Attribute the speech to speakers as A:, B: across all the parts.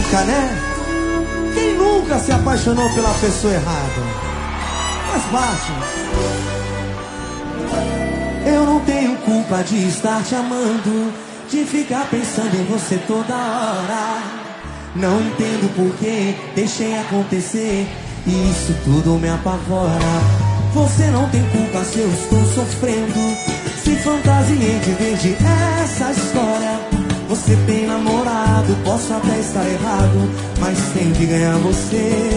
A: nunca, né? Quem nunca se apaixonou pela pessoa errada? Faz parte. Eu não tenho culpa de estar te amando, de ficar pensando em você toda hora. Não entendo por que deixei acontecer, e isso tudo me apavora. Você não tem culpa se eu estou sofrendo, se fantasiei de vez de essa história. Você tem namorado, posso até estar errado, mas tenho que ganhar você.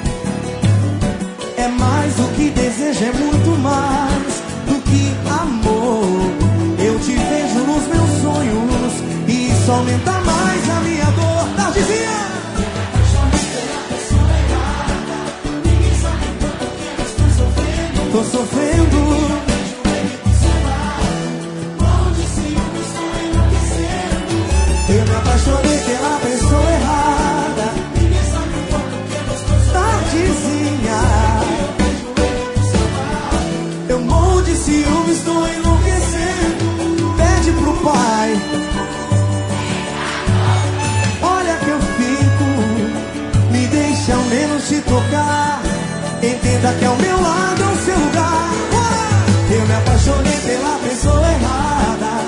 A: É mais do que desejo, é muito mais do que amor. Eu te vejo nos meus sonhos e isso aumenta mais a minha dor. Tardezinha! Tô sofrendo. Eu me apaixonei pela pessoa errada. Tardezinha. Eu morro de ciúme, estou enlouquecendo. Pede pro pai. Olha que eu fico, me deixa ao menos te tocar. Entenda que ao meu lado é o seu lugar. Eu me apaixonei pela pessoa errada.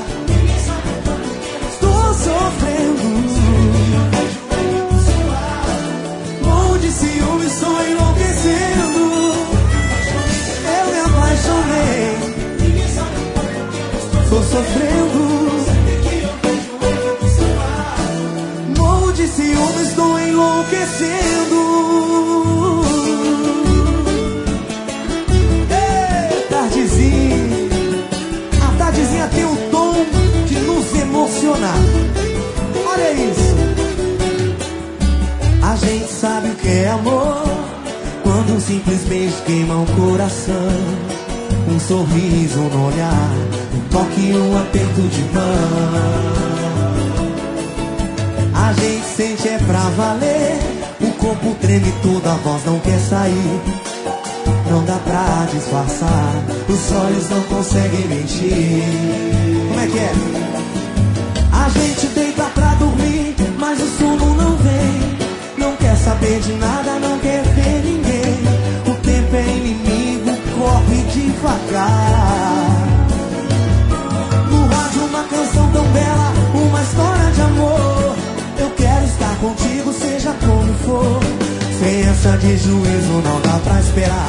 A: Estou sofrendo. Morro de ciúme, estou enlouquecendo. Eu me apaixonei. Estou sofrendo. Morro de ciúme, estou enlouquecendo. A tardezinha tem o tom de nos emocionar. Olha isso. A gente sabe o que é amor, quando um simples beijo queima o coração. Um sorriso no olhar, um toque e um aperto de mão. A gente sente é pra valer, o corpo treme todo, a voz não quer sair. Não dá pra disfarçar, os olhos não conseguem mentir. Como é que é? A gente deita pra dormir, mas o sono não vem. Não quer saber de nada, não quer ver ninguém. O tempo é inimigo, corre devagar. No rádio uma canção tão bela, uma história de amor. Eu quero estar contigo, seja como for. Sem essa de juízo não dá pra esperar.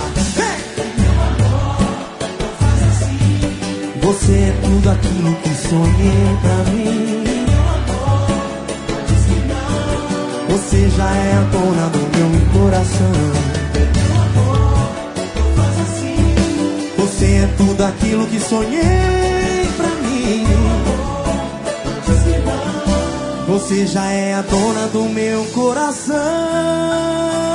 A: Você é tudo aquilo que sonhei pra mim. Você já é a dona do meu coração. Você é tudo aquilo que sonhei pra mim. Você já é a dona do meu coração.